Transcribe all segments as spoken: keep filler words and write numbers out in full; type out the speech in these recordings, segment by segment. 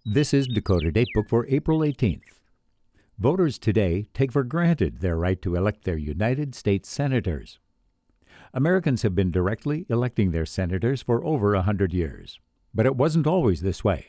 This is Dakota Datebook for April eighteenth. Voters today take for granted their right to elect their United States senators. Americans have been directly electing their senators for over a hundred years, but it wasn't always this way.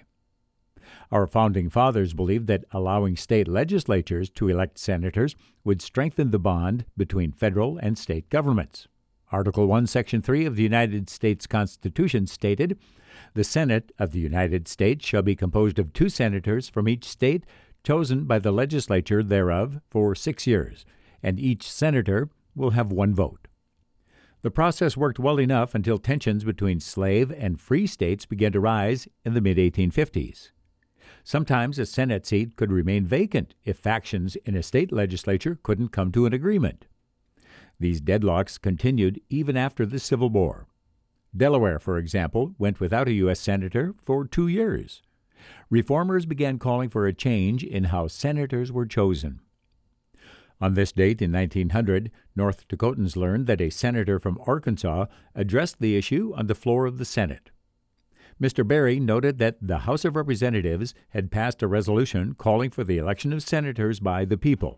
Our founding fathers believed that allowing state legislatures to elect senators would strengthen the bond between federal and state governments. Article one, Section three of the United States Constitution stated, "The Senate of the United States shall be composed of two senators from each state, chosen by the legislature thereof for six years, and each senator will have one vote." The process worked well enough until tensions between slave and free states began to rise in the mid eighteen fifties. Sometimes a Senate seat could remain vacant if factions in a state legislature couldn't come to an agreement. These deadlocks continued even after the Civil War. Delaware, for example, went without a U S senator for two years. Reformers began calling for a change in how senators were chosen. On this date in nineteen hundred, North Dakotans learned that a senator from Arkansas addressed the issue on the floor of the Senate. Mister Berry noted that the House of Representatives had passed a resolution calling for the election of senators by the people.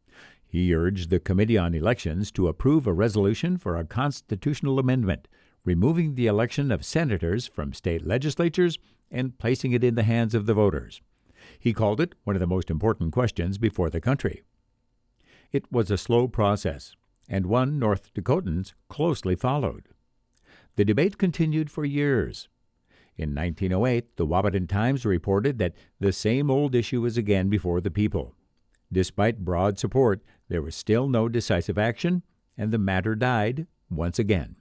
He urged the Committee on Elections to approve a resolution for a constitutional amendment, removing the election of senators from state legislatures and placing it in the hands of the voters. He called it one of the most important questions before the country. It was a slow process, and one North Dakotans closely followed. The debate continued for years. In nineteen oh eight, the Wahpeton Times reported that the same old issue is again before the people. Despite broad support, there was still no decisive action, and the matter died once again.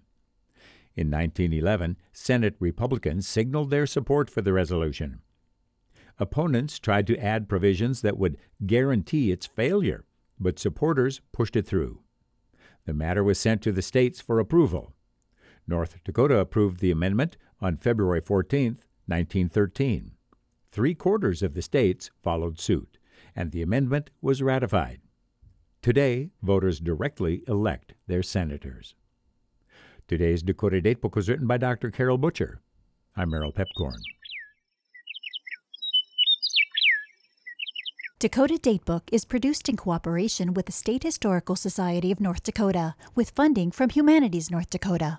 In nineteen eleven, Senate Republicans signaled their support for the resolution. Opponents tried to add provisions that would guarantee its failure, but supporters pushed it through. The matter was sent to the states for approval. North Dakota approved the amendment on February fourteenth, nineteen thirteen. Three-quarters of the states followed suit, and the amendment was ratified. Today, voters directly elect their senators. Today's Dakota Datebook was written by Doctor Carol Butcher. I'm Merrill Pepcorn. Dakota Datebook is produced in cooperation with the State Historical Society of North Dakota, with funding from Humanities North Dakota.